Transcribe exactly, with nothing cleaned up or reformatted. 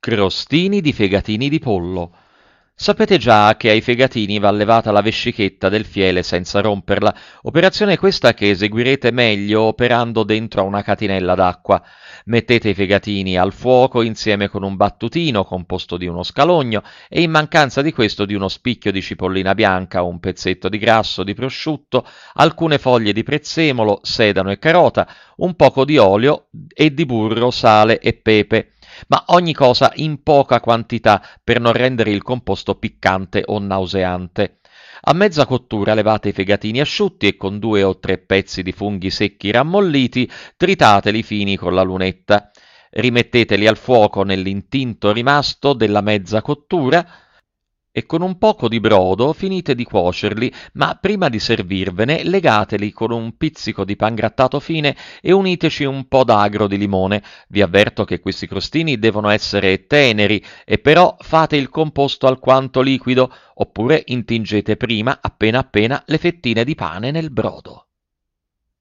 Crostini di fegatini di pollo. Sapete già che ai fegatini va levata la vescichetta del fiele senza romperla, operazione questa che eseguirete meglio operando dentro a una catinella d'acqua. Mettete i fegatini al fuoco insieme con un battutino composto di uno scalogno e in mancanza di questo di uno spicchio di cipollina bianca, un pezzetto di grasso di prosciutto, alcune foglie di prezzemolo, sedano e carota, un poco di olio e di burro, sale e pepe, ma ogni cosa in poca quantità per non rendere il composto piccante o nauseante. A mezza cottura levate i fegatini asciutti e con due o tre pezzi di funghi secchi rammolliti tritateli fini con la lunetta. Rimetteteli al fuoco nell'intinto rimasto della mezza cottura e con un poco di brodo finite di cuocerli, ma prima di servirvene legateli con un pizzico di pangrattato fine e uniteci un po' d'agro di limone. Vi avverto che questi crostini devono essere teneri e però fate il composto alquanto liquido, oppure intingete prima appena appena le fettine di pane nel brodo.